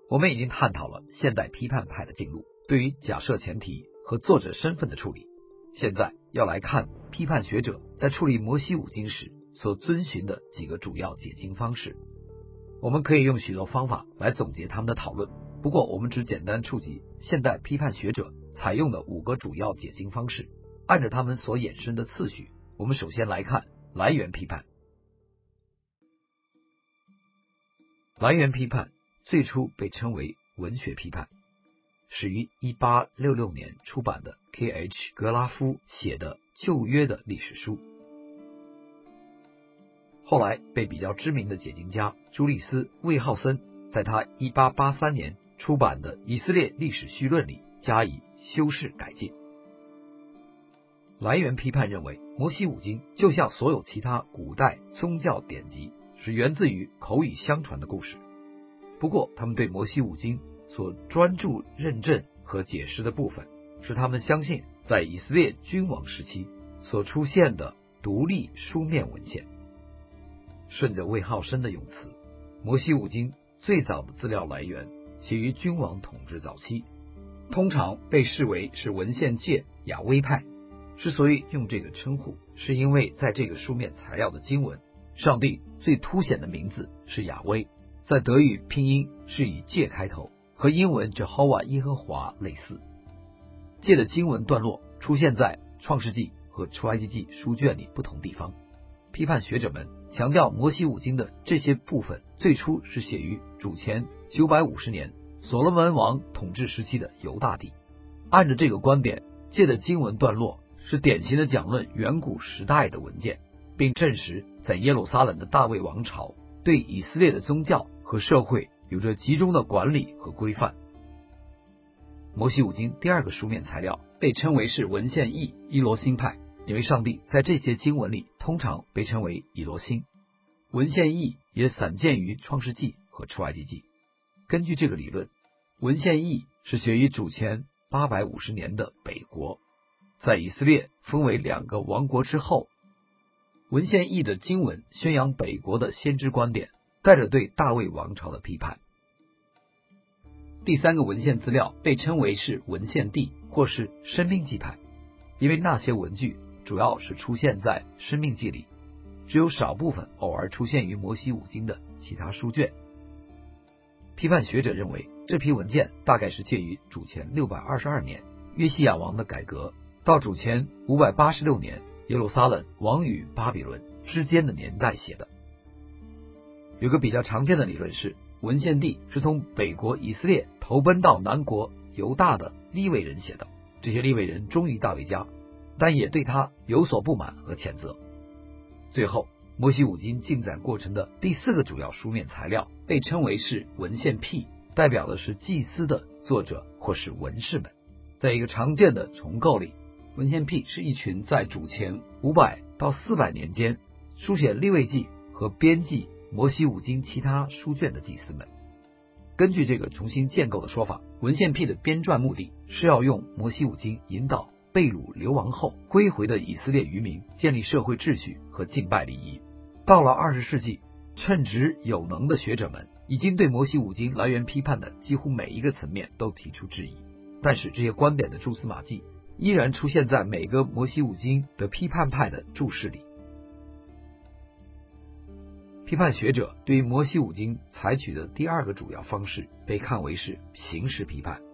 我们已经探讨了现代批判派的进路对于假设前提和作者身份的处理，现在要来看批判学者在处理摩西五经时所遵循的几个主要解经方式。我们可以用许多方法来总结他们的讨论，不过我们只简单触及现代批判学者采用的5个主要解经方式。按照他们所衍生的次序，我们首先来看来源批判。来源批判最初被称为文学批判，始于1866年出版的 K.H. 格拉夫写的旧约的历史书，后来被比较知名的解经家朱利斯·魏浩森在他1883年出版的以色列历史绪论里加以修饰改进。来源批判认为，摩西五经就像所有其他古代宗教典籍，是源自于口语相传的故事。不过他们对摩西五经所专注认证和解释的部分，是他们相信在以色列君王时期所出现的独立书面文献。顺着魏浩森的用词，摩西五经最早的资料来源起于君王统治早期，通常被视为是文献界亚威派。之所以用这个称呼，是因为在这个书面材料的经文，上帝最凸显的名字是亚威，在德语拼音是以界开头，和英文 Jehovah 耶和华类似。界的经文段落出现在创世纪和出埃及记书卷里不同地方。批判学者们强调摩西五经的这些部分最初是写于主前950年所罗门王统治时期的犹大地。按照这个观点，界的经文段落是典型的讲论远古时代的文件，并证实在耶路撒冷的大卫王朝对以色列的宗教和社会有着集中的管理和规范。摩西五经第二个书面材料被称为是文献义伊罗星派，因为上帝在这些经文里通常被称为以罗星。文献义也散见于创世纪和出埃及记。根据这个理论，文献义是写于主前850年的北国，在以色列分为2个王国之后。文献义的经文宣扬北国的先知观点，带着对大卫王朝的批判。第3个文献资料被称为是文献地或是生命记派，因为那些文句主要是出现在生命记里，只有少部分偶尔出现于摩西五经的其他书卷。批判学者认为，这批文件大概是介于主前622年约西亚王的改革到主前586年耶路撒冷王与巴比伦之间的年代写的。有个比较常见的理论是，文献地是从北国以色列投奔到南国犹大的利未人写的，这些利未人忠于大卫家，但也对他有所不满和谴责。最后，摩西五经进展过程的第4个主要书面材料被称为是文献癖，代表的是祭司的作者或是文士们。在一个常见的重构里，文献癖是一群在主前500到400年间书写利未记和编辑摩西五经其他书卷的祭司们。根据这个重新建构的说法，文献癖的编撰目的是要用摩西五经引导被掳流亡后归回的以色列渔民建立社会秩序和敬拜礼仪。到了20世纪，称职有能的学者们已经对摩西五经来源批判的几乎每一个层面都提出质疑，但是这些观点的蛛丝马迹依然出现在每个摩西五经的批判派的注释里。批判学者对于摩西五经采取的第2个主要方式被看为是形式批判。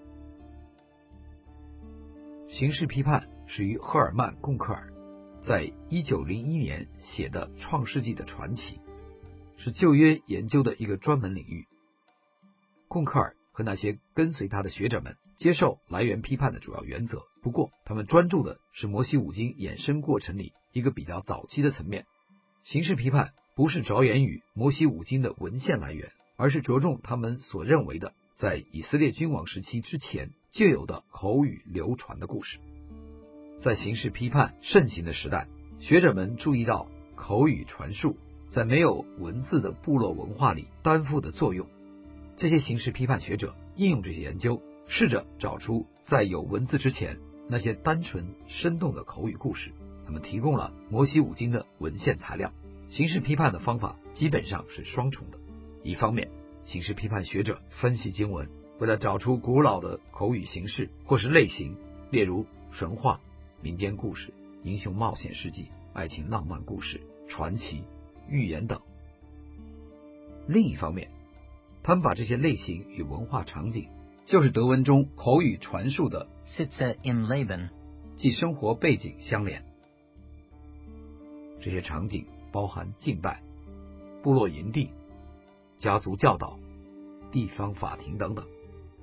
形式批判始于赫尔曼·贡克尔在1901年写的《创世纪的传奇》，是旧约研究的一个专门领域。贡克尔和那些跟随他的学者们接受来源批判的主要原则，不过他们专注的是摩西五经衍生过程里一个比较早期的层面。形式批判不是着眼于摩西五经的文献来源，而是着重他们所认为的在以色列君王时期之前就有的口语流传的故事。在形式批判盛行的时代，学者们注意到口语传述在没有文字的部落文化里担负的作用。这些形式批判学者应用这些研究，试着找出在有文字之前那些单纯生动的口语故事。他们提供了摩西五经的文献材料。形式批判的方法基本上是双重的，一方面形式批判学者分析经文，为了找出古老的口语形式或是类型，例如神话、民间故事、英雄冒险事迹、爱情浪漫故事、传奇、寓言等。另一方面，他们把这些类型与文化场景，就是德文中口语传述的 Sitze im Leben， 即生活背景相连。这些场景包含敬拜、部落营地、家族教导、地方法庭等等。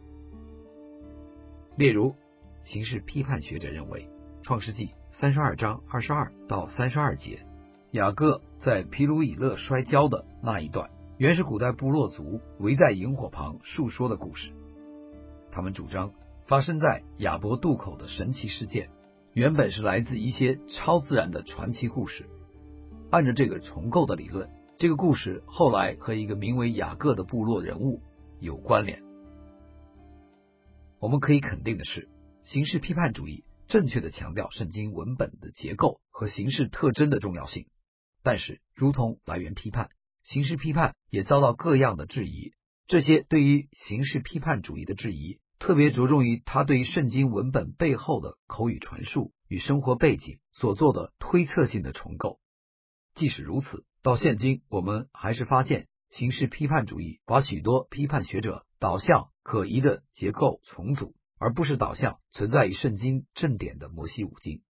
例如，形式批判学者认为，创世纪32章22到32节，雅各在皮鲁以勒摔跤的那一段，原是古代部落族围在萤火旁述说的故事。他们主张发生在亚伯渡口的神奇事件，原本是来自一些超自然的传奇故事。按照这个重构的理论，这个故事后来和一个名为雅各的部落人物有关联。我们可以肯定的是，形式批判主义正确地强调圣经文本的结构和形式特征的重要性，但是如同来源批判，形式批判也遭到各样的质疑。这些对于形式批判主义的质疑，特别着重于他对于圣经文本背后的口语传述与生活背景所做的推测性的重构。即使如此，到现今我们还是发现形式批判主义把许多批判学者导向可疑的结构重组，而不是导向存在于圣经正典的摩西五经。